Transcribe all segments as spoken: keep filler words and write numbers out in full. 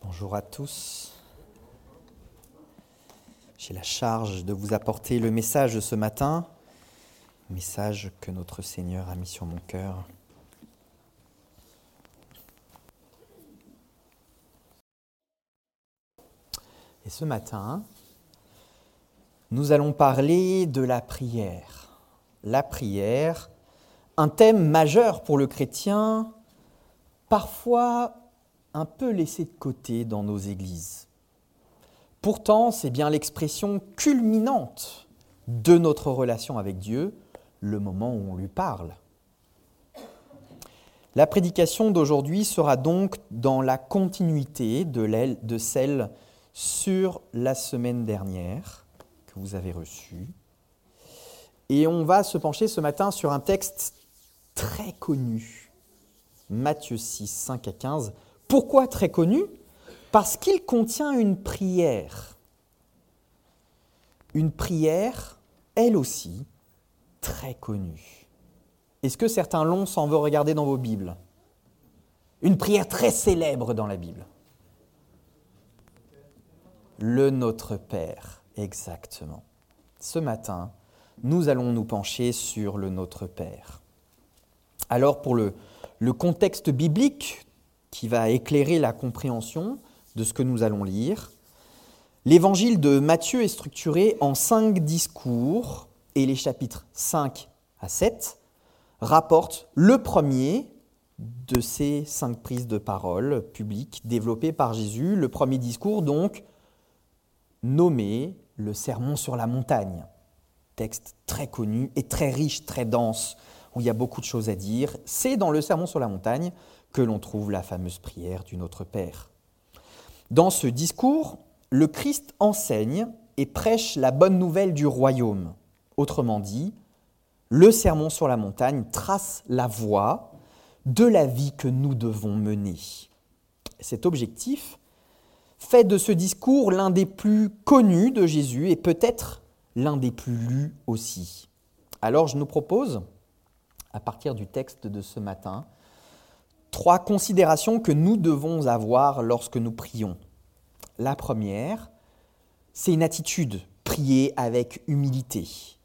Bonjour à tous. J'ai la charge de vous apporter le message de ce matin, message que notre Seigneur a mis sur mon cœur. Et ce matin, nous allons parler de la prière. La prière, un thème majeur pour le chrétien, parfois un peu laissé de côté dans nos églises. Pourtant, c'est bien l'expression culminante de notre relation avec Dieu, le moment où on lui parle. La prédication d'aujourd'hui sera donc dans la continuité de, l'aile, de celle sur la semaine dernière que vous avez reçue. Et on va se pencher ce matin sur un texte très connu, Matthieu six, cinq à quinze. Pourquoi très connu ? Parce qu'il contient une prière. Une prière, elle aussi, très connue. Est-ce que certains l'ont sans vous regarder dans vos Bibles ? Une prière très célèbre dans la Bible. Le Notre Père, exactement. Ce matin, nous allons nous pencher sur le Notre Père. Alors, pour le, le contexte biblique qui va éclairer la compréhension de ce que nous allons lire, l'évangile de Matthieu est structuré en cinq discours et les chapitres cinq à sept rapportent le premier de ces cinq prises de parole publiques développées par Jésus. Le premier discours, donc, nommé le Sermon sur la montagne. Texte très connu et très riche, très dense, où il y a beaucoup de choses à dire. C'est dans le Sermon sur la montagne que l'on trouve la fameuse prière du Notre Père. Dans ce discours, le Christ enseigne et prêche la bonne nouvelle du royaume. Autrement dit, le Sermon sur la montagne trace la voie de la vie que nous devons mener. Cet objectif fait de ce discours l'un des plus connus de Jésus et peut-être l'un des plus lus aussi. Alors je nous propose, à partir du texte de ce matin, trois considérations que nous devons avoir lorsque nous prions. La première, c'est une attitude, prier avec humilité.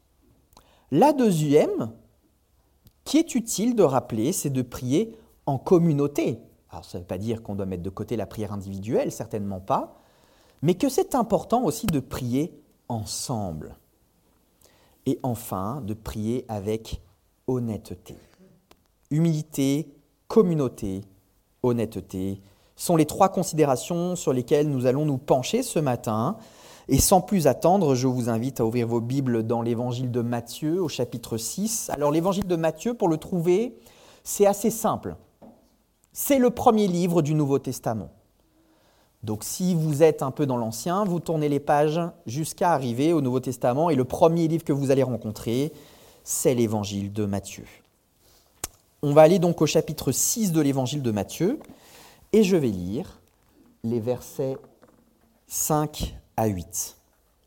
La deuxième, qui est utile de rappeler, c'est de prier en communauté. Alors ça ne veut pas dire qu'on doit mettre de côté la prière individuelle, certainement pas, mais que c'est important aussi de prier ensemble. Et enfin, de prier avec honnêteté. Humilité, communauté, honnêteté, sont les trois considérations sur lesquelles nous allons nous pencher ce matin. Et sans plus attendre, je vous invite à ouvrir vos Bibles dans l'évangile de Matthieu, au chapitre six. Alors l'évangile de Matthieu, pour le trouver, c'est assez simple. C'est le premier livre du Nouveau Testament. Donc si vous êtes un peu dans l'Ancien, vous tournez les pages jusqu'à arriver au Nouveau Testament. Et le premier livre que vous allez rencontrer, c'est l'évangile de Matthieu. On va aller donc au chapitre six de l'évangile de Matthieu et je vais lire les versets cinq à huit.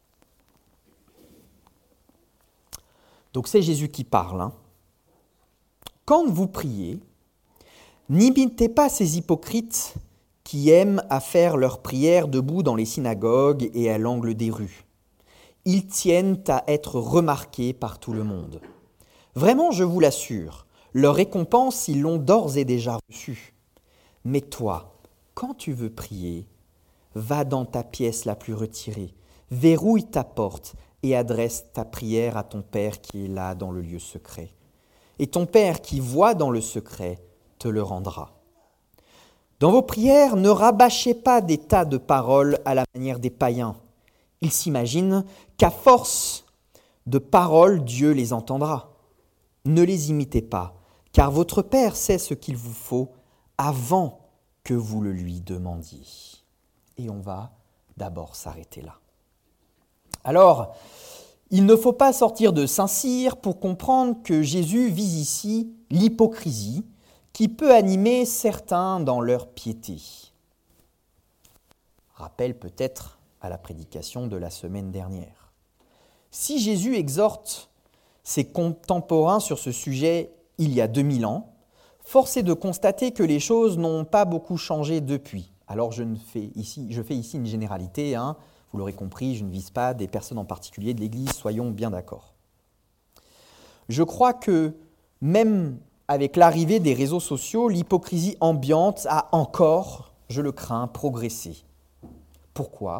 Donc c'est Jésus qui parle. Hein. Quand vous priez, n'imitez pas ces hypocrites qui aiment à faire leurs prières debout dans les synagogues et à l'angle des rues. Ils tiennent à être remarqués par tout le monde. Vraiment, je vous l'assure, leur récompense, ils l'ont d'ores et déjà reçue. Mais toi, quand tu veux prier, va dans ta pièce la plus retirée, verrouille ta porte et adresse ta prière à ton Père qui est là dans le lieu secret. Et ton Père qui voit dans le secret te le rendra. Dans vos prières, ne rabâchez pas des tas de paroles à la manière des païens. Ils s'imaginent qu'à force de paroles, Dieu les entendra. Ne les imitez pas, car votre Père sait ce qu'il vous faut avant que vous le lui demandiez. Et on va d'abord s'arrêter là. Alors, il ne faut pas sortir de Saint-Cyr pour comprendre que Jésus vise ici l'hypocrisie qui peut animer certains dans leur piété. Rappel peut-être à la prédication de la semaine dernière. Si Jésus exhorte ses contemporains sur ce sujet il y a deux mille ans, force est de constater que les choses n'ont pas beaucoup changé depuis. Alors je, ne fais, ici, je fais ici une généralité, hein. Vous l'aurez compris, je ne vise pas des personnes en particulier de l'Église, soyons bien d'accord. Je crois que même avec l'arrivée des réseaux sociaux, l'hypocrisie ambiante a encore, je le crains, progressé. Pourquoi ?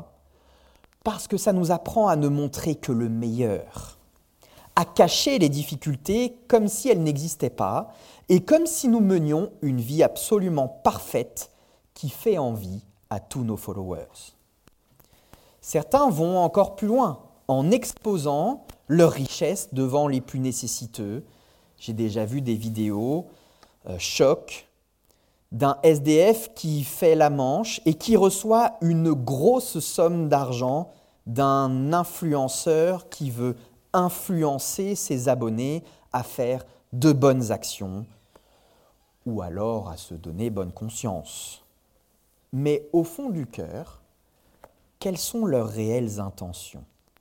Parce que ça nous apprend à ne montrer que le meilleur, à cacher les difficultés comme si elles n'existaient pas et comme si nous menions une vie absolument parfaite qui fait envie à tous nos followers. Certains vont encore plus loin en exposant leur richesse devant les plus nécessiteux. J'ai déjà vu des vidéos euh, choc d'un S D F qui fait la manche et qui reçoit une grosse somme d'argent d'un influenceur qui veut influencer ses abonnés à faire de bonnes actions ou alors à se donner bonne conscience. Mais au fond du cœur, quelles sont leurs réelles intentions ?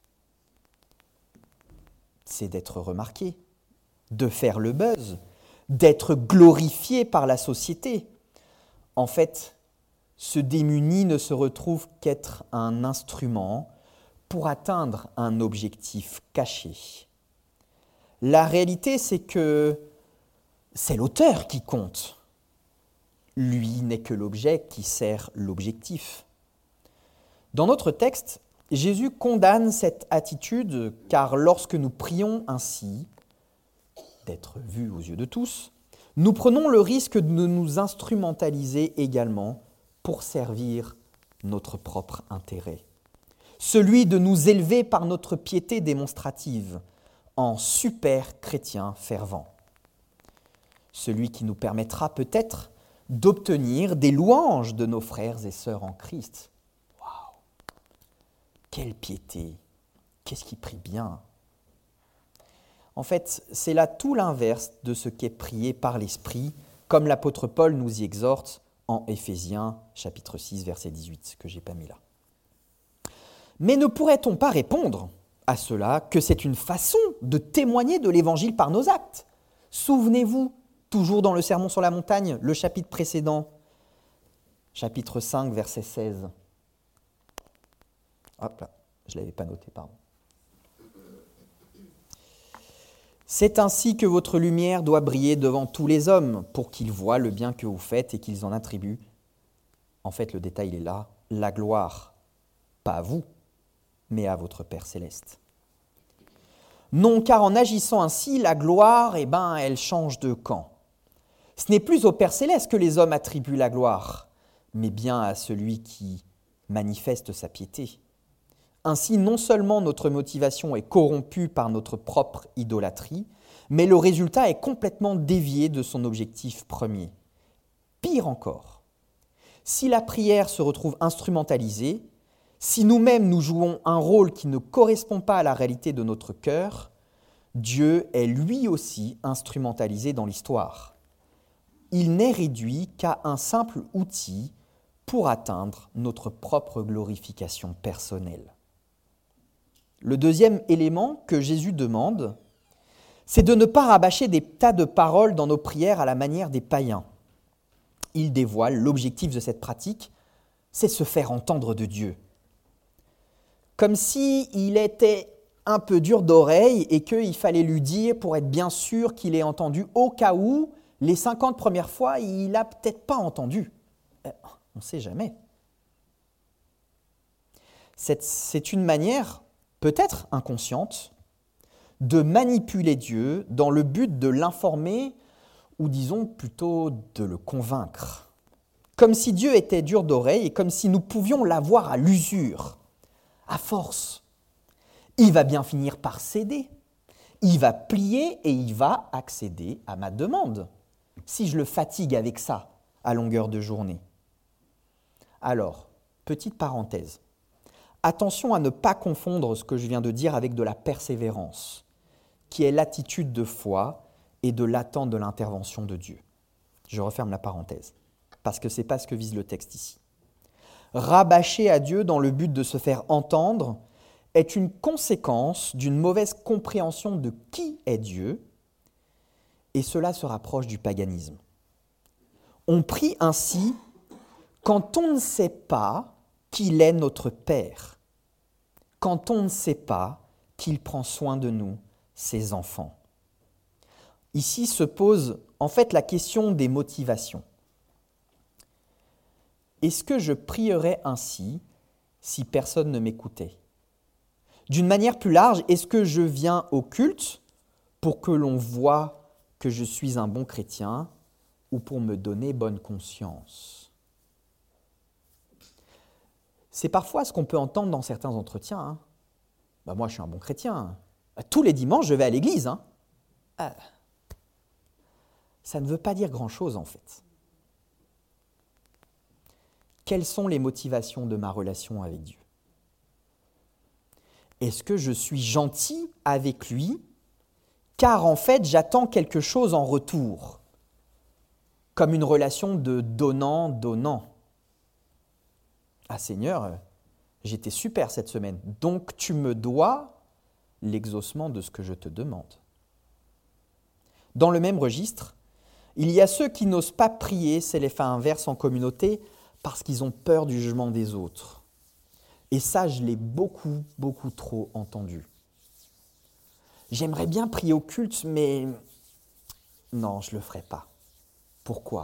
C'est d'être remarqué, de faire le buzz, d'être glorifié par la société. En fait, ce démuni ne se retrouve qu'être un instrument pour atteindre un objectif caché. La réalité, c'est que c'est l'auteur qui compte. Lui n'est que l'objet qui sert l'objectif. Dans notre texte, Jésus condamne cette attitude car lorsque nous prions ainsi, d'être vus aux yeux de tous, nous prenons le risque de nous instrumentaliser également pour servir notre propre intérêt. Celui de nous élever par notre piété démonstrative en super chrétiens fervents. Celui qui nous permettra peut-être d'obtenir des louanges de nos frères et sœurs en Christ. Waouh ! Quelle piété ! Qu'est-ce qui prie bien ! En fait, c'est là tout l'inverse de ce qu'est prié par l'Esprit, comme l'apôtre Paul nous y exhorte en Éphésiens chapitre six, verset dix-huit, que je n'ai pas mis là. Mais ne pourrait-on pas répondre à cela que c'est une façon de témoigner de l'Évangile par nos actes ? Souvenez-vous, toujours dans le Sermon sur la montagne, le chapitre précédent, chapitre cinq, verset seize. Hop là, je ne l'avais pas noté, pardon. C'est ainsi que votre lumière doit briller devant tous les hommes, pour qu'ils voient le bien que vous faites et qu'ils en attribuent. En fait, le détail il est là, la gloire, pas à vous, mais à votre Père céleste. Non, car en agissant ainsi, la gloire, eh ben, elle change de camp. Ce n'est plus au Père céleste que les hommes attribuent la gloire, mais bien à celui qui manifeste sa piété. Ainsi, non seulement notre motivation est corrompue par notre propre idolâtrie, mais le résultat est complètement dévié de son objectif premier. Pire encore, si la prière se retrouve instrumentalisée, si nous-mêmes nous jouons un rôle qui ne correspond pas à la réalité de notre cœur, Dieu est lui aussi instrumentalisé dans l'histoire. Il n'est réduit qu'à un simple outil pour atteindre notre propre glorification personnelle. Le deuxième élément que Jésus demande, c'est de ne pas rabâcher des tas de paroles dans nos prières à la manière des païens. Il dévoile l'objectif de cette pratique, c'est se faire entendre de Dieu. Comme s'il était un peu dur d'oreille et qu'il fallait lui dire pour être bien sûr qu'il ait entendu au cas où, les cinquante premières fois, il n'a peut-être pas entendu. On ne sait jamais. C'est, c'est une manière, peut-être inconsciente, de manipuler Dieu dans le but de l'informer, ou disons plutôt de le convaincre. Comme si Dieu était dur d'oreille et comme si nous pouvions l'avoir à l'usure. À force, il va bien finir par céder. Il va plier et il va accéder à ma demande, si je le fatigue avec ça à longueur de journée. Alors, petite parenthèse, attention à ne pas confondre ce que je viens de dire avec de la persévérance, qui est l'attitude de foi et de l'attente de l'intervention de Dieu. Je referme la parenthèse, parce que ce n'est pas ce que vise le texte ici. Rabâcher à Dieu dans le but de se faire entendre est une conséquence d'une mauvaise compréhension de qui est Dieu, et cela se rapproche du paganisme. On prie ainsi quand on ne sait pas qu'il est notre Père, quand on ne sait pas qu'il prend soin de nous, ses enfants. Ici se pose en fait la question des motivations. Est-ce que je prierais ainsi si personne ne m'écoutait ? D'une manière plus large, est-ce que je viens au culte pour que l'on voie que je suis un bon chrétien ou pour me donner bonne conscience ? C'est parfois ce qu'on peut entendre dans certains entretiens. Hein. Bah moi, je suis un bon chrétien. Tous les dimanches, je vais à l'église. Hein. Ah. Ça ne veut pas dire grand-chose, en fait. Quelles sont les motivations de ma relation avec Dieu ? Est-ce que je suis gentil avec lui, car en fait, j'attends quelque chose en retour, comme une relation de donnant-donnant. Ah Seigneur, j'étais super cette semaine, donc tu me dois l'exaucement de ce que je te demande. Dans le même registre, il y a ceux qui n'osent pas prier, c'est l'effet inverse en communauté, parce qu'ils ont peur du jugement des autres. Et ça, je l'ai beaucoup, beaucoup trop entendu. J'aimerais bien prier au culte, mais non, je ne le ferai pas. Pourquoi ?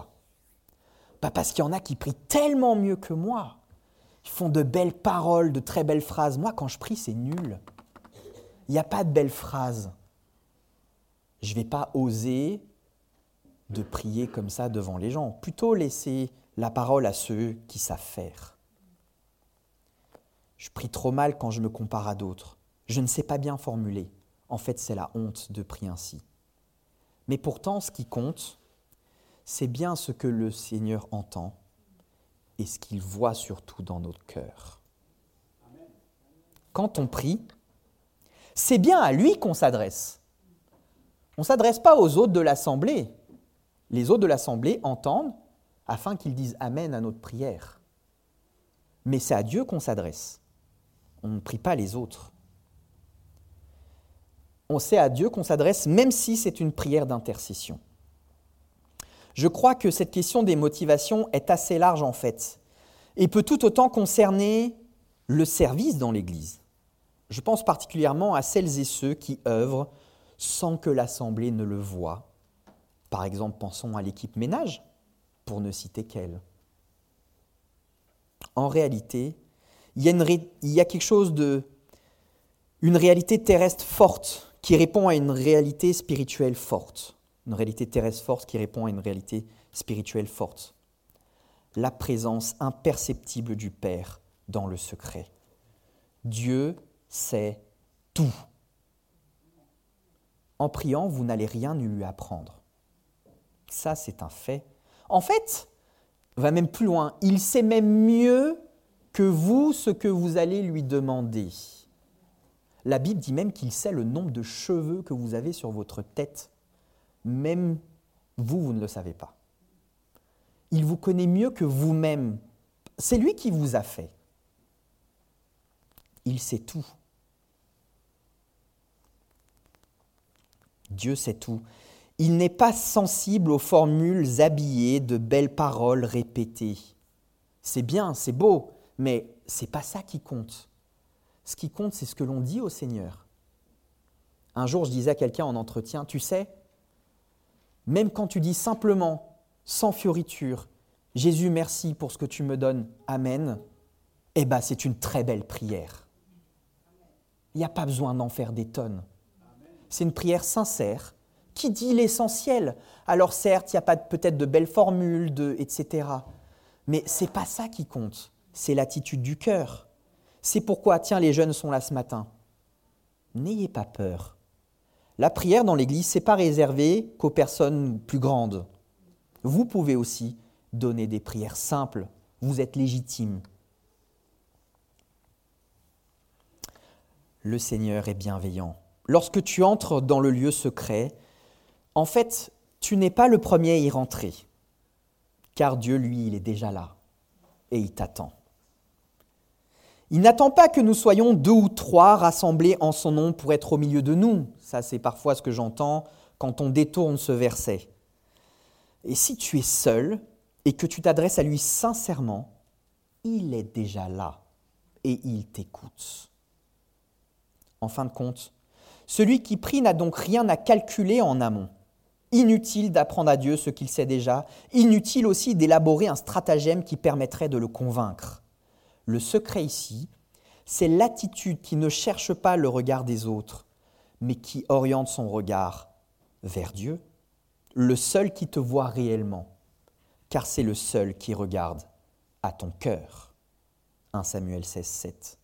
Bah parce qu'il y en a qui prient tellement mieux que moi. Ils font de belles paroles, de très belles phrases. Moi, quand je prie, c'est nul. Il n'y a pas de belles phrases. Je ne vais pas oser de prier comme ça devant les gens. Plutôt laisser la parole à ceux qui savent faire. Je prie trop mal quand je me compare à d'autres. Je ne sais pas bien formuler. En fait, c'est la honte de prier ainsi. Mais pourtant, ce qui compte, c'est bien ce que le Seigneur entend et ce qu'il voit surtout dans notre cœur. Quand on prie, c'est bien à lui qu'on s'adresse. On ne s'adresse pas aux autres de l'Assemblée. Les autres de l'Assemblée entendent afin qu'ils disent « Amen » à notre prière. Mais c'est à Dieu qu'on s'adresse. On ne prie pas les autres. On sait à Dieu qu'on s'adresse même si c'est une prière d'intercession. Je crois que cette question des motivations est assez large en fait et peut tout autant concerner le service dans l'Église. Je pense particulièrement à celles et ceux qui œuvrent sans que l'Assemblée ne le voie. Par exemple, pensons à l'équipe ménage, pour ne citer qu'elle. En réalité, il y a, une ré... il y a quelque chose de... une réalité terrestre forte qui répond à une réalité spirituelle forte. Une réalité terrestre forte qui répond à une réalité spirituelle forte. La présence imperceptible du Père dans le secret. Dieu sait tout. En priant, vous n'allez rien lui apprendre. Ça, c'est un fait. En fait, va même plus loin. Il sait même mieux que vous ce que vous allez lui demander. La Bible dit même qu'il sait le nombre de cheveux que vous avez sur votre tête. Même vous, vous ne le savez pas. Il vous connaît mieux que vous-même. C'est lui qui vous a fait. Il sait tout. Dieu sait tout. Il n'est pas sensible aux formules habillées de belles paroles répétées. C'est bien, c'est beau, mais ce n'est pas ça qui compte. Ce qui compte, c'est ce que l'on dit au Seigneur. Un jour, je disais à quelqu'un en entretien, tu sais, même quand tu dis simplement, sans fioriture, « Jésus, merci pour ce que tu me donnes, Amen », eh bien, c'est une très belle prière. Il n'y a pas besoin d'en faire des tonnes. C'est une prière sincère qui dit l'essentiel. Alors certes, il n'y a pas peut-être de belles formules, de, et cetera. Mais ce n'est pas ça qui compte, c'est l'attitude du cœur. C'est pourquoi, tiens, les jeunes sont là ce matin. N'ayez pas peur. La prière dans l'Église, ce n'est pas réservé qu'aux personnes plus grandes. Vous pouvez aussi donner des prières simples. Vous êtes légitime. Le Seigneur est bienveillant. Lorsque tu entres dans le lieu secret, en fait, tu n'es pas le premier à y rentrer. Car Dieu, lui, il est déjà là et il t'attend. Il n'attend pas que nous soyons deux ou trois rassemblés en son nom pour être au milieu de nous. Ça, c'est parfois ce que j'entends quand on détourne ce verset. Et si tu es seul, et que tu t'adresses à lui sincèrement, il est déjà là et il t'écoute. En fin de compte, celui qui prie n'a donc rien à calculer en amont. Inutile d'apprendre à Dieu ce qu'il sait déjà, inutile aussi d'élaborer un stratagème qui permettrait de le convaincre. Le secret ici, c'est l'attitude qui ne cherche pas le regard des autres, mais qui oriente son regard vers Dieu, le seul qui te voit réellement, car c'est le seul qui regarde à ton cœur. premier Samuel seize, sept.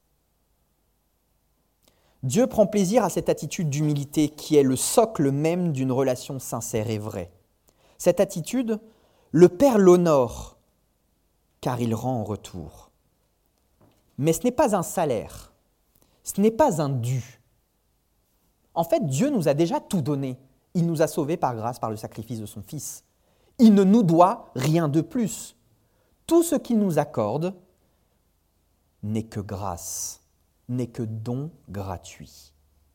Dieu prend plaisir à cette attitude d'humilité qui est le socle même d'une relation sincère et vraie. Cette attitude, le Père l'honore, car il rend en retour. Mais ce n'est pas un salaire, ce n'est pas un dû. En fait, Dieu nous a déjà tout donné. Il nous a sauvés par grâce, par le sacrifice de son Fils. Il ne nous doit rien de plus. Tout ce qu'il nous accorde n'est que grâce, n'est que don gratuit.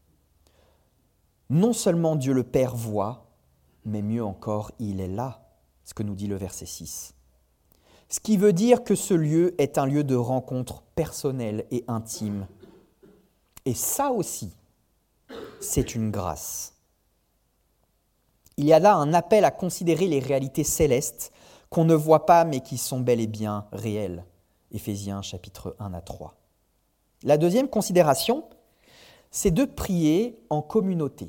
Non seulement Dieu le Père voit, mais mieux encore, il est là, ce que nous dit le verset six. Ce qui veut dire que ce lieu est un lieu de rencontre personnelle et intime. Et ça aussi, c'est une grâce. Il y a là un appel à considérer les réalités célestes qu'on ne voit pas mais qui sont bel et bien réelles. Éphésiens chapitre un à trois. La deuxième considération, c'est de prier en communauté.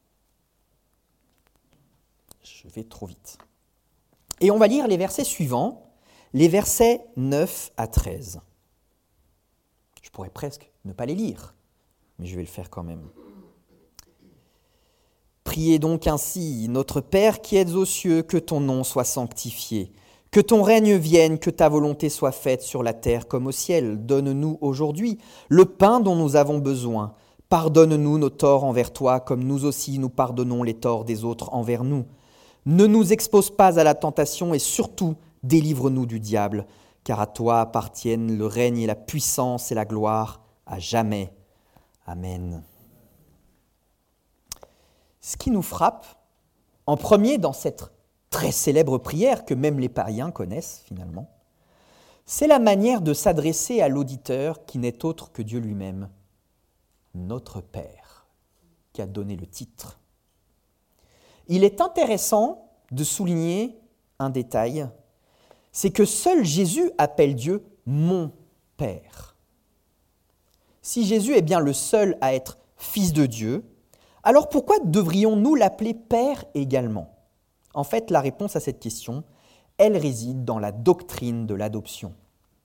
Je vais trop vite. Et on va lire les versets suivants, les versets neuf à treize. Je pourrais presque ne pas les lire, mais je vais le faire quand même. Priez donc ainsi, notre Père qui êtes aux cieux, que ton nom soit sanctifié, que ton règne vienne, que ta volonté soit faite sur la terre comme au ciel. Donne-nous aujourd'hui le pain dont nous avons besoin. Pardonne-nous nos torts envers toi, comme nous aussi nous pardonnons les torts des autres envers nous. Ne nous expose pas à la tentation et surtout délivre-nous du diable, car à toi appartiennent le règne et la puissance et la gloire à jamais. Amen. Ce qui nous frappe, en premier dans cette très célèbre prière que même les païens connaissent finalement, c'est la manière de s'adresser à l'auditeur qui n'est autre que Dieu lui-même, notre Père, qui a donné le titre. Il est intéressant de souligner un détail, c'est que seul Jésus appelle Dieu « mon Père ». Si Jésus est bien le seul à être fils de Dieu, alors pourquoi devrions-nous l'appeler Père également ? En fait, la réponse à cette question, elle réside dans la doctrine de l'adoption.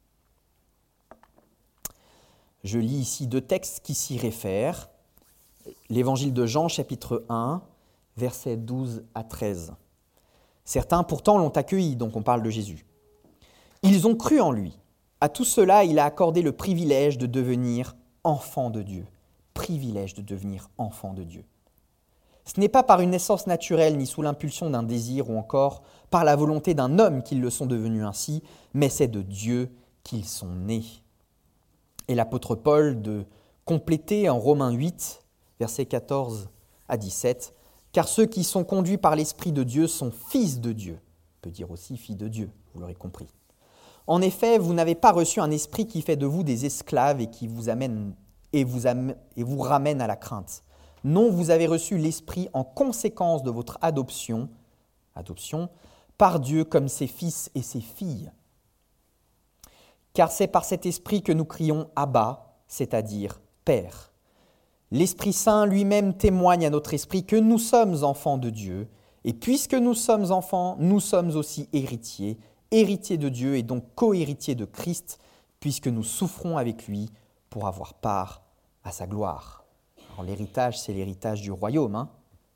Je lis ici deux textes qui s'y réfèrent. L'Évangile de Jean, chapitre un, versets douze à treize. Certains pourtant l'ont accueilli, donc on parle de Jésus. Ils ont cru en lui. À tout cela, il a accordé le privilège de devenir enfant de Dieu. Privilège de devenir enfant de Dieu. Ce n'est pas par une naissance naturelle ni sous l'impulsion d'un désir ou encore par la volonté d'un homme qu'ils le sont devenus ainsi, mais c'est de Dieu qu'ils sont nés. Et l'apôtre Paul de compléter en Romains huit, versets quatorze à dix-sept, « Car ceux qui sont conduits par l'Esprit de Dieu sont fils de Dieu. » On peut dire aussi filles de Dieu, vous l'aurez compris. En effet, vous n'avez pas reçu un esprit qui fait de vous des esclaves et qui vous amène et vous, am- et vous ramène à la crainte. Non, vous avez reçu l'Esprit en conséquence de votre adoption, adoption par Dieu comme ses fils et ses filles. Car c'est par cet Esprit que nous crions « Abba », c'est-à-dire « Père ». L'Esprit Saint lui-même témoigne à notre esprit que nous sommes enfants de Dieu, et puisque nous sommes enfants, nous sommes aussi héritiers, héritiers de Dieu et donc co-héritiers de Christ, puisque nous souffrons avec lui pour avoir part à sa gloire. Alors, l'héritage, c'est l'héritage du royaume. Hein.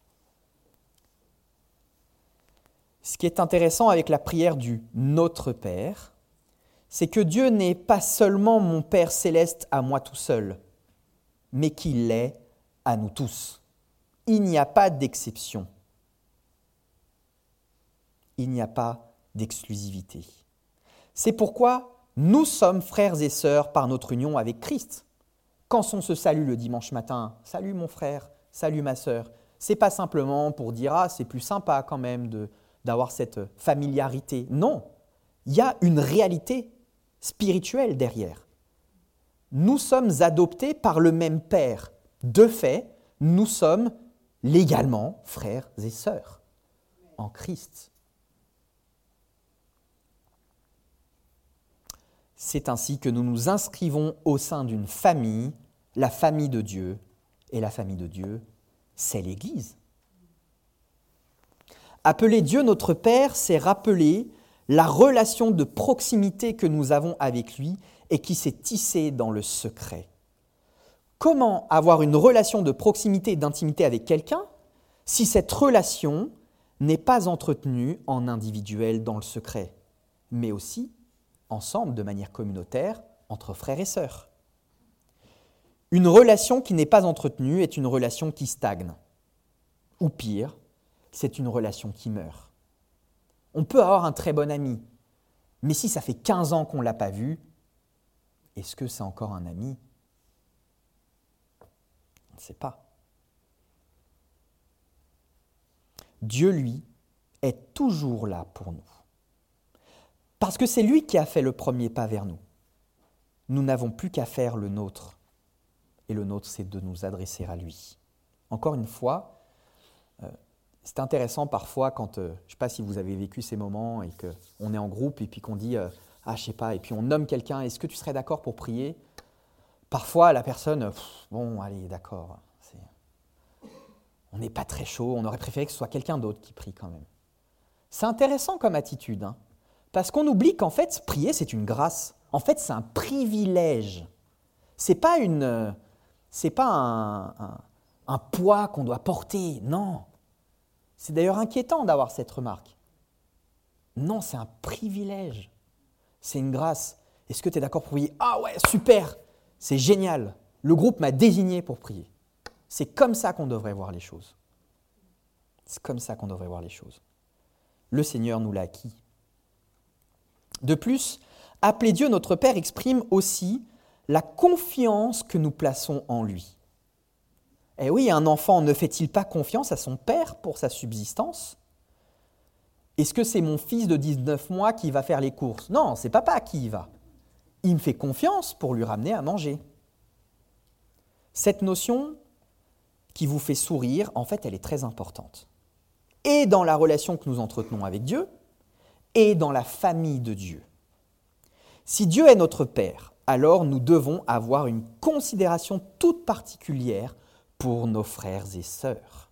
Ce qui est intéressant avec la prière du « Notre Père », c'est que Dieu n'est pas seulement mon Père céleste à moi tout seul, mais qu'il l'est à nous tous. Il n'y a pas d'exception. Il n'y a pas d'exclusivité. C'est pourquoi nous sommes frères et sœurs par notre union avec Christ. Quand on se salue le dimanche matin, « Salut mon frère, salut ma sœur », c'est pas simplement pour dire « Ah, c'est plus sympa quand même de, d'avoir cette familiarité ». Non, il y a une réalité spirituelle derrière. Nous sommes adoptés par le même Père. De fait, nous sommes légalement frères et sœurs en Christ. C'est ainsi que nous nous inscrivons au sein d'une famille, la famille de Dieu, et la famille de Dieu, c'est l'Église. Appeler Dieu notre Père, c'est rappeler la relation de proximité que nous avons avec lui et qui s'est tissée dans le secret. Comment avoir une relation de proximité et d'intimité avec quelqu'un si cette relation n'est pas entretenue en individuel dans le secret, mais aussi ensemble, de manière communautaire, entre frères et sœurs? Une relation qui n'est pas entretenue est une relation qui stagne. Ou pire, c'est une relation qui meurt. On peut avoir un très bon ami, mais si ça fait quinze ans qu'on ne l'a pas vu, est-ce que c'est encore un ami? On ne sait pas. Dieu, lui, est toujours là pour nous. Parce que c'est lui qui a fait le premier pas vers nous. Nous n'avons plus qu'à faire le nôtre. Et le nôtre, c'est de nous adresser à lui. Encore une fois, euh, c'est intéressant parfois quand, euh, je ne sais pas si vous avez vécu ces moments et qu'on est en groupe et puis qu'on dit, euh, ah je ne sais pas, et puis on nomme quelqu'un, est-ce que tu serais d'accord pour prier? Parfois la personne, pff, bon allez d'accord, c'est... on n'est pas très chaud, on aurait préféré que ce soit quelqu'un d'autre qui prie quand même. C'est intéressant comme attitude, hein, parce qu'on oublie qu'en fait, prier c'est une grâce, en fait c'est un privilège, c'est pas une... C'est pas un, un, un poids qu'on doit porter, non. C'est d'ailleurs inquiétant d'avoir cette remarque. Non, c'est un privilège. C'est une grâce. Est-ce que tu es d'accord pour prier? Ah ouais, super, c'est génial. Le groupe m'a désigné pour prier. C'est comme ça qu'on devrait voir les choses. C'est comme ça qu'on devrait voir les choses. Le Seigneur nous l'a acquis. De plus, appeler Dieu notre Père exprime aussi la confiance que nous plaçons en lui. Eh oui, un enfant ne fait-il pas confiance à son père pour sa subsistance? Est-ce que c'est mon fils de dix-neuf mois qui va faire les courses? Non, c'est papa qui y va. Il me fait confiance pour lui ramener à manger. Cette notion qui vous fait sourire, en fait, elle est très importante. Et dans la relation que nous entretenons avec Dieu, et dans la famille de Dieu. Si Dieu est notre Père, alors nous devons avoir une considération toute particulière pour nos frères et sœurs.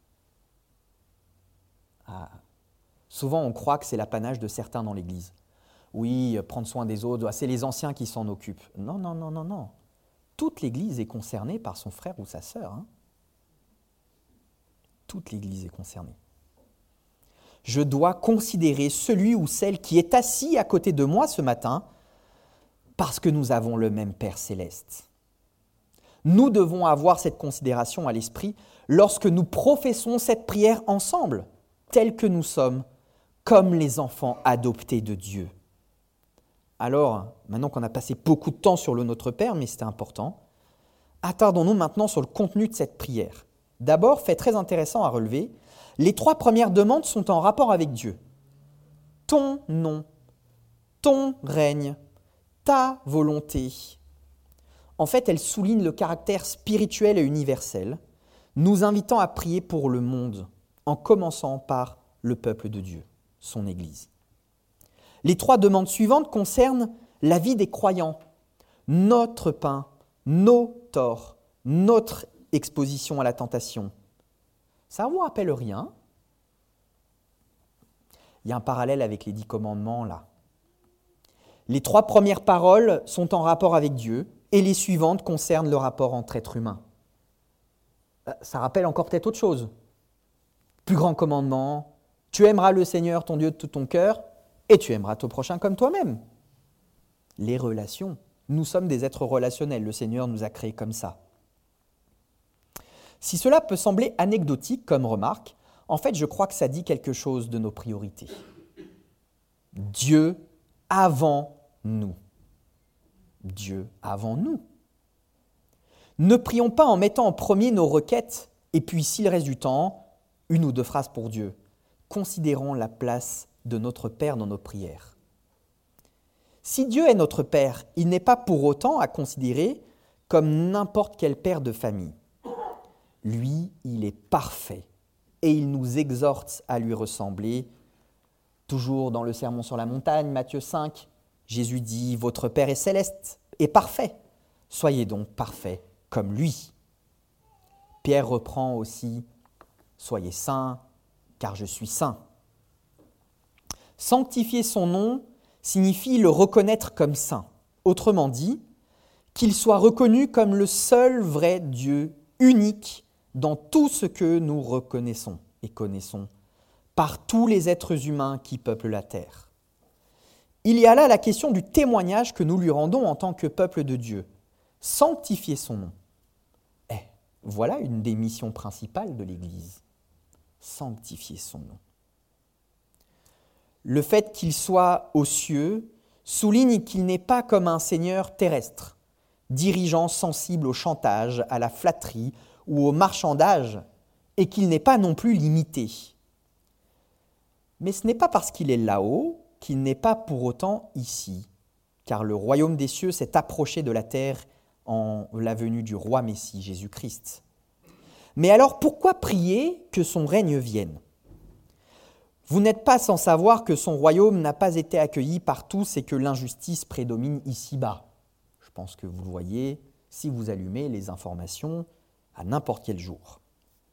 Ah. Souvent, on croit que c'est l'apanage de certains dans l'Église. Oui, prendre soin des autres, c'est les anciens qui s'en occupent. Non, non, non, non, non. Toute l'Église est concernée par son frère ou sa sœur. Hein. Toute l'Église est concernée. Je dois considérer celui ou celle qui est assis à côté de moi ce matin parce que nous avons le même Père céleste. Nous devons avoir cette considération à l'esprit lorsque nous professons cette prière ensemble, tels que nous sommes, comme les enfants adoptés de Dieu. Alors, maintenant qu'on a passé beaucoup de temps sur le Notre Père, mais c'était important, attardons-nous maintenant sur le contenu de cette prière. D'abord, fait très intéressant à relever, les trois premières demandes sont en rapport avec Dieu. Ton nom, ton règne, ta volonté. En fait, elles soulignent le caractère spirituel et universel, nous invitant à prier pour le monde, en commençant par le peuple de Dieu, son Église. Les trois demandes suivantes concernent la vie des croyants, notre pain, nos torts, notre exposition à la tentation. Ça ne vous rappelle rien? Il y a un parallèle avec les dix commandements là. Les trois premières paroles sont en rapport avec Dieu et les suivantes concernent le rapport entre êtres humains. Ça rappelle encore peut-être autre chose. Plus grand commandement, tu aimeras le Seigneur ton Dieu de tout ton cœur et tu aimeras ton prochain comme toi-même. Les relations. Nous sommes des êtres relationnels, le Seigneur nous a créés comme ça. Si cela peut sembler anecdotique comme remarque, en fait, je crois que ça dit quelque chose de nos priorités. Dieu avant nous. Dieu avant nous. Ne prions pas en mettant en premier nos requêtes, et puis s'il reste du temps, une ou deux phrases pour Dieu. Considérons la place de notre Père dans nos prières. Si Dieu est notre Père, il n'est pas pour autant à considérer comme n'importe quel père de famille. Lui, il est parfait et il nous exhorte à lui ressembler. Toujours dans le Sermon sur la montagne, Matthieu cinq, Jésus dit « Votre Père est céleste et parfait. Soyez donc parfaits comme lui. » Pierre reprend aussi « Soyez saints, car je suis saint. » Sanctifier son nom signifie le reconnaître comme saint. Autrement dit, qu'il soit reconnu comme le seul vrai Dieu, unique dans tout ce que nous reconnaissons et connaissons, par tous les êtres humains qui peuplent la terre. Il y a là la question du témoignage que nous lui rendons en tant que peuple de Dieu. Sanctifier son nom. Eh, voilà une des missions principales de l'Église. Sanctifier son nom. Le fait qu'il soit aux cieux souligne qu'il n'est pas comme un seigneur terrestre, dirigeant sensible au chantage, à la flatterie ou au marchandage, et qu'il n'est pas non plus limité. Mais ce n'est pas parce qu'il est là-haut qu'il n'est pas pour autant ici, car le royaume des cieux s'est approché de la terre en la venue du roi Messie, Jésus-Christ. Mais alors pourquoi prier que son règne vienne ? Vous n'êtes pas sans savoir que son royaume n'a pas été accueilli par tous et que l'injustice prédomine ici-bas. Je pense que vous le voyez si vous allumez les informations à n'importe quel jour.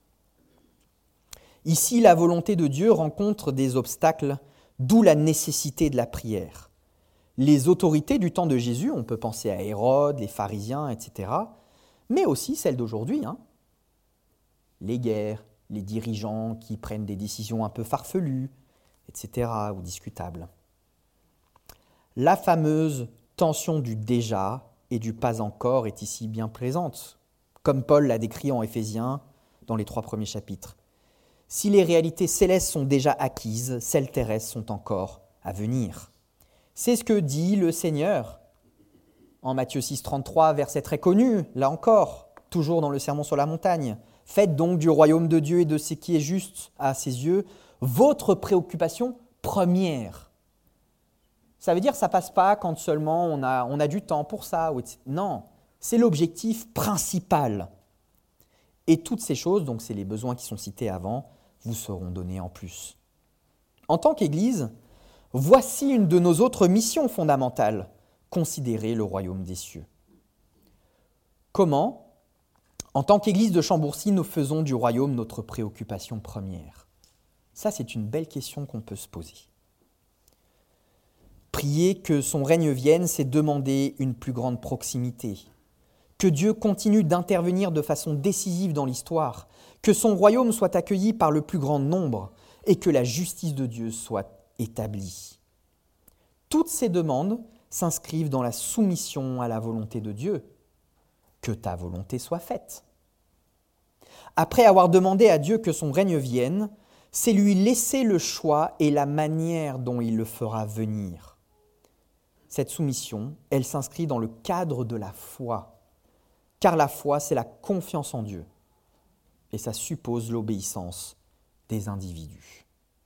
Ici, la volonté de Dieu rencontre des obstacles, d'où la nécessité de la prière. Les autorités du temps de Jésus, on peut penser à Hérode, les pharisiens, et cetera, mais aussi celles d'aujourd'hui. Hein. Les guerres, les dirigeants qui prennent des décisions un peu farfelues, et cetera, ou discutables. La fameuse tension du déjà et du pas encore est ici bien présente, comme Paul l'a décrit en Éphésiens dans les trois premiers chapitres. Si les réalités célestes sont déjà acquises, celles terrestres sont encore à venir. C'est ce que dit le Seigneur en Matthieu six, trente-trois, verset très connu, là encore, toujours dans le Sermon sur la montagne. « Faites donc du royaume de Dieu et de ce qui est juste à ses yeux votre préoccupation première. » Ça veut dire que ça ne passe pas quand seulement on a, on a du temps pour ça. Non, c'est l'objectif principal. Et toutes ces choses, donc c'est les besoins qui sont cités avant, vous seront donnés en plus. En tant qu'Église, voici une de nos autres missions fondamentales, considérer le royaume des cieux. Comment ? En tant qu'Église de Chambourcy, nous faisons du royaume notre préoccupation première. Ça, c'est une belle question qu'on peut se poser. Prier que son règne vienne, c'est demander une plus grande proximité. Que Dieu continue d'intervenir de façon décisive dans l'histoire, que son royaume soit accueilli par le plus grand nombre et que la justice de Dieu soit établie. Toutes ces demandes s'inscrivent dans la soumission à la volonté de Dieu. Que ta volonté soit faite. Après avoir demandé à Dieu que son règne vienne, c'est lui laisser le choix et la manière dont il le fera venir. Cette soumission, elle s'inscrit dans le cadre de la foi, car la foi, c'est la confiance en Dieu, et ça suppose l'obéissance des individus.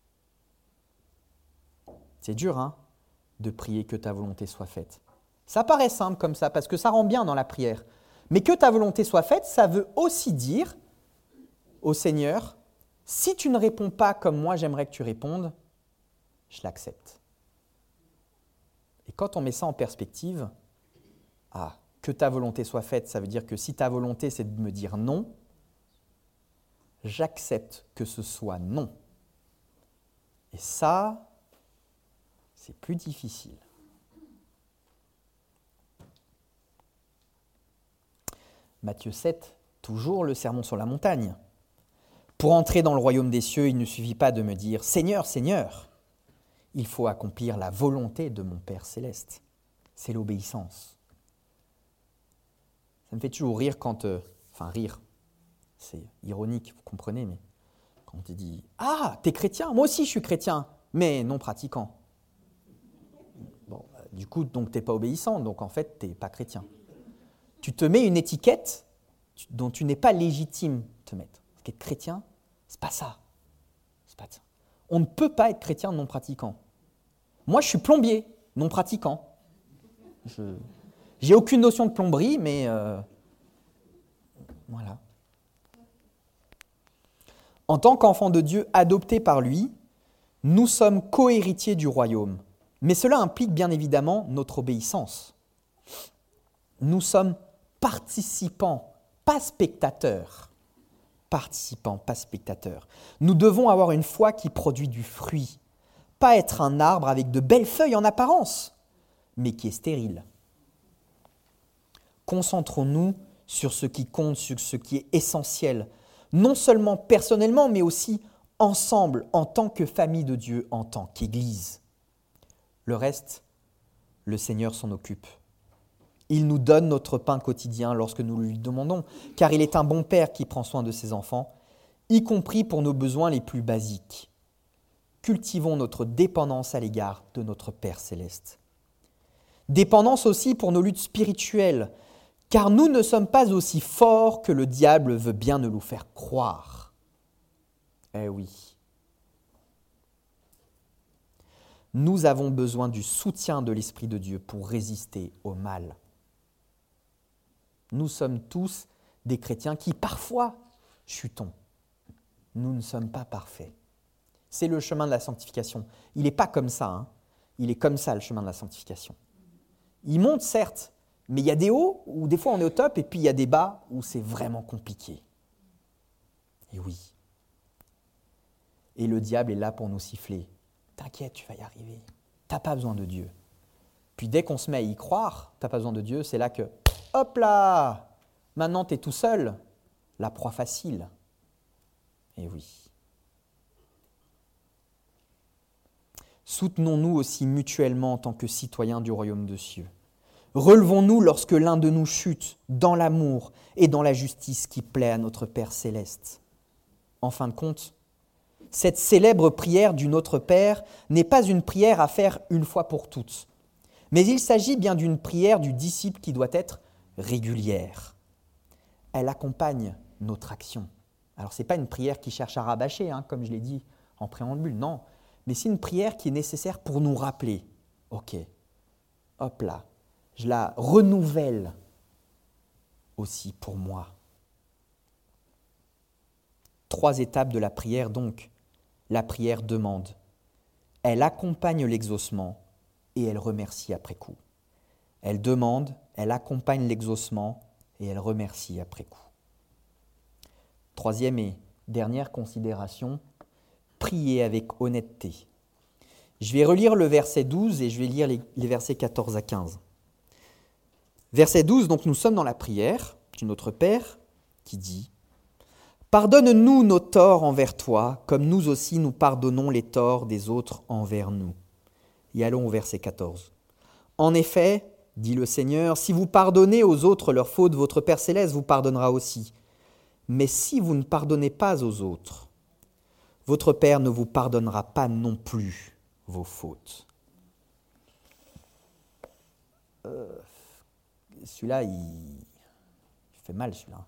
C'est dur, hein, de prier que ta volonté soit faite. Ça paraît simple comme ça, parce que ça rend bien dans la prière. Mais que ta volonté soit faite, ça veut aussi dire au Seigneur, si tu ne réponds pas comme moi j'aimerais que tu répondes, je l'accepte. Et quand on met ça en perspective, ah, que ta volonté soit faite, ça veut dire que si ta volonté c'est de me dire non, j'accepte que ce soit non. Et ça, c'est plus difficile. Matthieu sept, toujours le sermon sur la montagne. Pour entrer dans le royaume des cieux, il ne suffit pas de me dire « Seigneur, Seigneur ». Il faut accomplir la volonté de mon Père céleste. C'est l'obéissance. Ça me fait toujours rire quand... Euh, enfin, rire, c'est ironique, vous comprenez, mais quand on te dit « Ah, t'es chrétien ? Moi aussi, je suis chrétien, mais non pratiquant. » Bon, du coup, donc t'es pas obéissant, donc en fait, t'es pas chrétien. Tu te mets une étiquette dont tu n'es pas légitime de te mettre. Parce qu'être chrétien, c'est pas ça. C'est pas ça. On ne peut pas être chrétien non pratiquant. Moi, je suis plombier, non pratiquant. Je j'ai aucune notion de plomberie, mais euh, voilà. En tant qu'enfants de Dieu adoptés par lui, nous sommes co-héritiers du royaume. Mais cela implique bien évidemment notre obéissance. Nous sommes participants, pas spectateurs. Participants, pas spectateurs. Nous devons avoir une foi qui produit du fruit, pas être un arbre avec de belles feuilles en apparence, mais qui est stérile. Concentrons-nous sur ce qui compte, sur ce qui est essentiel, non seulement personnellement, mais aussi ensemble, en tant que famille de Dieu, en tant qu'Église. Le reste, le Seigneur s'en occupe. Il nous donne notre pain quotidien lorsque nous lui demandons, car il est un bon père qui prend soin de ses enfants, y compris pour nos besoins les plus basiques. Cultivons notre dépendance à l'égard de notre Père céleste. Dépendance aussi pour nos luttes spirituelles, car nous ne sommes pas aussi forts que le diable veut bien nous faire croire. Eh oui. Nous avons besoin du soutien de l'Esprit de Dieu pour résister au mal. Nous sommes tous des chrétiens qui, parfois, chutons. Nous ne sommes pas parfaits. C'est le chemin de la sanctification. Il n'est pas comme ça. Hein. Il est comme ça, le chemin de la sanctification. Il monte, certes, mais il y a des hauts où des fois on est au top et puis il y a des bas où c'est vraiment compliqué. Et oui. Et le diable est là pour nous siffler. T'inquiète, tu vas y arriver. T'as pas besoin de Dieu. Puis dès qu'on se met à y croire, t'as pas besoin de Dieu, c'est là que, hop là, maintenant t'es tout seul, la proie facile. Et oui. Soutenons-nous aussi mutuellement en tant que citoyens du royaume des cieux. Relevons-nous lorsque l'un de nous chute dans l'amour et dans la justice qui plaît à notre Père céleste. En fin de compte, cette célèbre prière du Notre Père n'est pas une prière à faire une fois pour toutes, mais il s'agit bien d'une prière du disciple qui doit être régulière. Elle accompagne notre action. Alors ce n'est pas une prière qui cherche à rabâcher, hein, comme je l'ai dit en préambule, non, mais c'est une prière qui est nécessaire pour nous rappeler, ok, hop là, je la renouvelle aussi pour moi. Trois étapes de la prière donc. La prière demande. Elle accompagne l'exaucement et elle remercie après coup. Elle demande, elle accompagne l'exaucement et elle remercie après coup. Troisième et dernière considération, prier avec honnêteté. Je vais relire le verset douze et je vais lire les, les versets quatorze à quinze. Verset douze, donc nous sommes dans la prière du Notre Père qui dit « Pardonne-nous nos torts envers toi, comme nous aussi nous pardonnons les torts des autres envers nous. » Et allons au verset quatorze. « En effet, dit le Seigneur, si vous pardonnez aux autres leurs fautes, votre Père céleste vous pardonnera aussi. Mais si vous ne pardonnez pas aux autres, votre Père ne vous pardonnera pas non plus vos fautes. » Euh, celui-là, il, il fait mal, celui-là.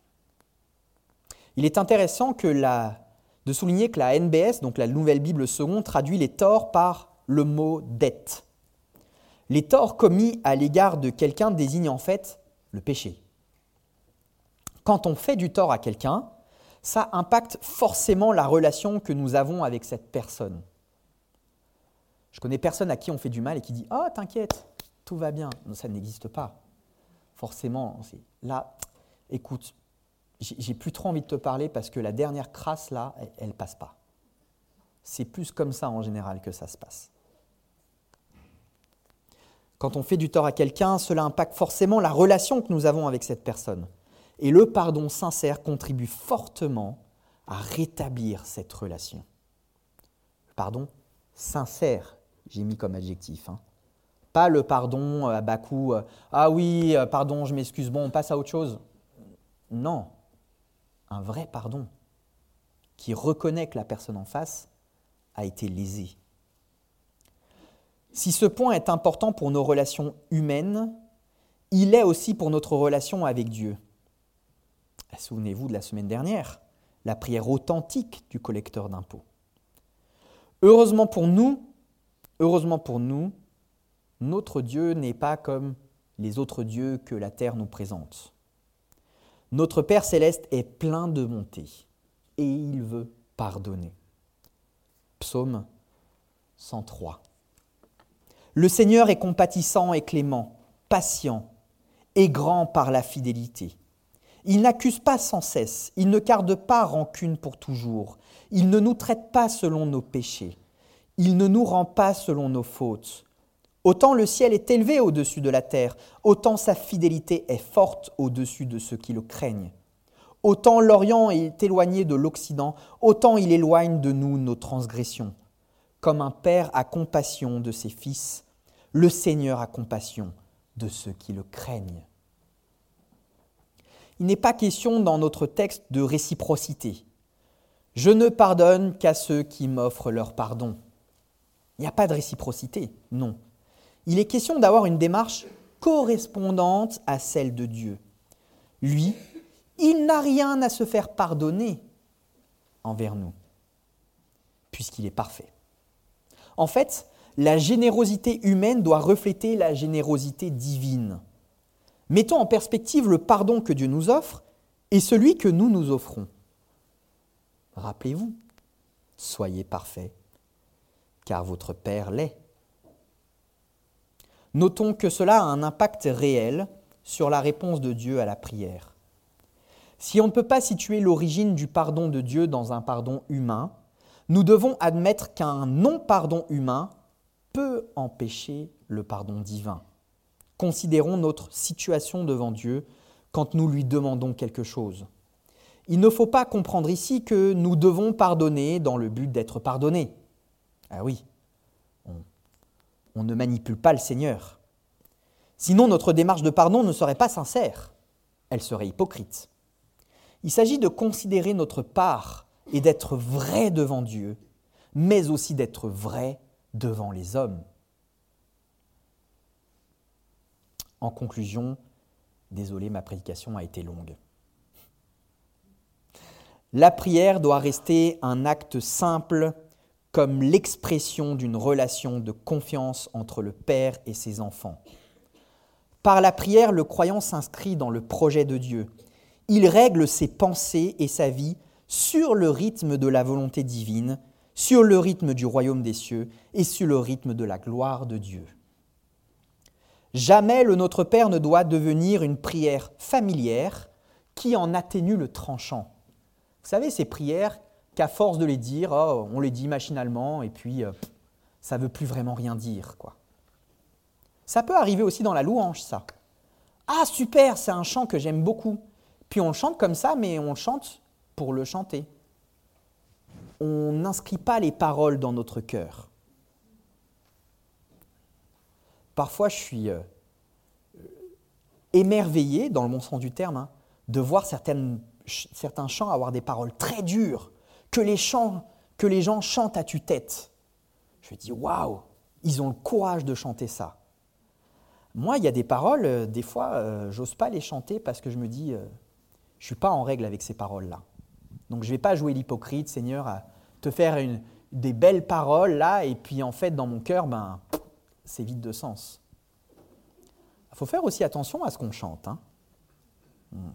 Il est intéressant que la, de souligner que la N B S, donc la Nouvelle Bible seconde, traduit les torts par le mot « dette ». Les torts commis à l'égard de quelqu'un désignent en fait le péché. Quand on fait du tort à quelqu'un, ça impacte forcément la relation que nous avons avec cette personne. Je connais personne à qui on fait du mal et qui dit « Ah, oh, t'inquiète, tout va bien ». Non, ça n'existe pas. Forcément, c'est... là, écoute, j'ai plus trop envie de te parler parce que la dernière crasse, là, elle ne passe pas. C'est plus comme ça en général que ça se passe. Quand on fait du tort à quelqu'un, cela impacte forcément la relation que nous avons avec cette personne. Et le pardon sincère contribue fortement à rétablir cette relation. Le pardon sincère, j'ai mis comme adjectif. Hein. Pas le pardon à bas coup, euh, ah oui, euh, pardon, je m'excuse, bon, on passe à autre chose. Non, un vrai pardon qui reconnaît que la personne en face a été lésée. Si ce point est important pour nos relations humaines, il est aussi pour notre relation avec Dieu. Souvenez-vous de la semaine dernière, la prière authentique du collecteur d'impôts. Heureusement pour nous, heureusement pour nous, notre Dieu n'est pas comme les autres dieux que la terre nous présente. Notre Père céleste est plein de bonté et il veut pardonner. Psaume cent trois. Le Seigneur est compatissant et clément, patient et grand par la fidélité. Il n'accuse pas sans cesse, il ne garde pas rancune pour toujours, il ne nous traite pas selon nos péchés, il ne nous rend pas selon nos fautes. Autant le ciel est élevé au-dessus de la terre, autant sa fidélité est forte au-dessus de ceux qui le craignent. Autant l'Orient est éloigné de l'Occident, autant il éloigne de nous nos transgressions. Comme un père a compassion de ses fils, le Seigneur a compassion de ceux qui le craignent. Il n'est pas question dans notre texte de réciprocité. Je ne pardonne qu'à ceux qui m'offrent leur pardon. Il n'y a pas de réciprocité, non. Il est question d'avoir une démarche correspondante à celle de Dieu. Lui, il n'a rien à se faire pardonner envers nous, puisqu'il est parfait. En fait, la générosité humaine doit refléter la générosité divine. Mettons en perspective le pardon que Dieu nous offre et celui que nous nous offrons. Rappelez-vous, soyez parfaits, car votre Père l'est. Notons que cela a un impact réel sur la réponse de Dieu à la prière. Si on ne peut pas situer l'origine du pardon de Dieu dans un pardon humain, nous devons admettre qu'un non-pardon humain peut empêcher le pardon divin. Considérons notre situation devant Dieu quand nous lui demandons quelque chose. Il ne faut pas comprendre ici que nous devons pardonner dans le but d'être pardonnés. Ah oui, on, on ne manipule pas le Seigneur. Sinon, notre démarche de pardon ne serait pas sincère, elle serait hypocrite. Il s'agit de considérer notre part et d'être vrai devant Dieu, mais aussi d'être vrai devant les hommes. En conclusion, désolé, ma prédication a été longue. La prière doit rester un acte simple comme l'expression d'une relation de confiance entre le Père et ses enfants. Par la prière, le croyant s'inscrit dans le projet de Dieu. Il règle ses pensées et sa vie sur le rythme de la volonté divine, sur le rythme du royaume des cieux et sur le rythme de la gloire de Dieu. Jamais le Notre Père ne doit devenir une prière familière qui en atténue le tranchant. Vous savez, ces prières qu'à force de les dire, oh, on les dit machinalement et puis euh, ça ne veut plus vraiment rien dire, quoi. Ça peut arriver aussi dans la louange, ça. Ah super, c'est un chant que j'aime beaucoup. Puis on le chante comme ça, mais on le chante pour le chanter. On n'inscrit pas les paroles dans notre cœur. Parfois, je suis euh, émerveillé, dans le bon sens du terme, hein, de voir certaines, ch- certains chants avoir des paroles très dures, que les, chants, que les gens chantent à tue-tête. Je me dis, waouh, ils ont le courage de chanter ça. Moi, il y a des paroles, euh, des fois, euh, j'ose pas les chanter parce que je me dis, euh, je ne suis pas en règle avec ces paroles-là. Donc, je ne vais pas jouer l'hypocrite, Seigneur, à te faire une, des belles paroles, là, et puis en fait, dans mon cœur, ben, c'est vide de sens. Il faut faire aussi attention à ce qu'on chante. Hein. Hmm.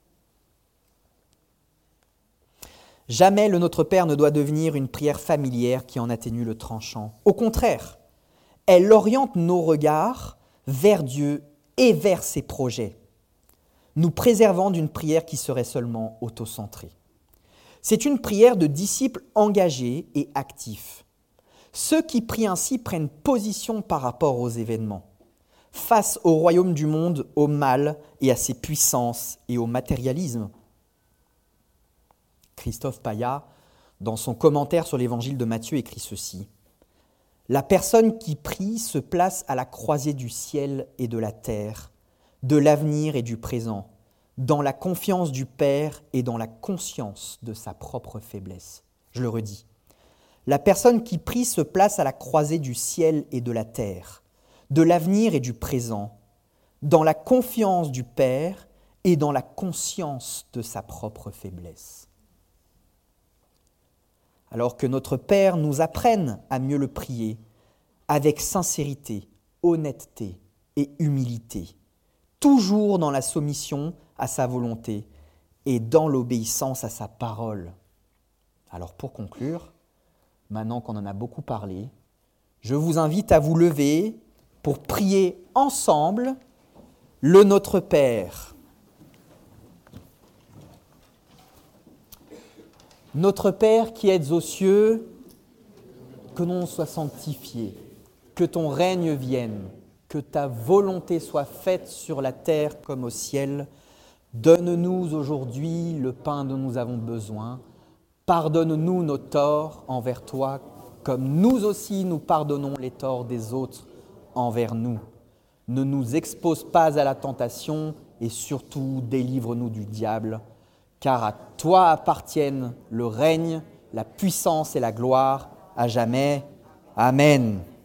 Jamais le Notre Père ne doit devenir une prière familière qui en atténue le tranchant. Au contraire, elle oriente nos regards vers Dieu et vers ses projets, nous préservant d'une prière qui serait seulement autocentrée. C'est une prière de disciples engagés et actifs. Ceux qui prient ainsi prennent position par rapport aux événements, face au royaume du monde, au mal et à ses puissances et au matérialisme. Christophe Paya, dans son commentaire sur l'évangile de Matthieu, écrit ceci. « La personne qui prie se place à la croisée du ciel et de la terre, de l'avenir et du présent, dans la confiance du Père et dans la conscience de sa propre faiblesse. » Je le redis. La personne qui prie se place à la croisée du ciel et de la terre, de l'avenir et du présent, dans la confiance du Père et dans la conscience de sa propre faiblesse. Alors que notre Père nous apprenne à mieux le prier, avec sincérité, honnêteté et humilité, toujours dans la soumission à sa volonté et dans l'obéissance à sa parole. Alors pour conclure, maintenant qu'on en a beaucoup parlé, je vous invite à vous lever pour prier ensemble le Notre Père. Notre Père qui êtes aux cieux, que ton nom soit sanctifié, que ton règne vienne, que ta volonté soit faite sur la terre comme au ciel. Donne-nous aujourd'hui le pain dont nous avons besoin. Pardonne-nous nos torts envers toi, comme nous aussi nous pardonnons les torts des autres envers nous. Ne nous expose pas à la tentation et surtout délivre-nous du diable, car à toi appartiennent le règne, la puissance et la gloire à jamais. Amen.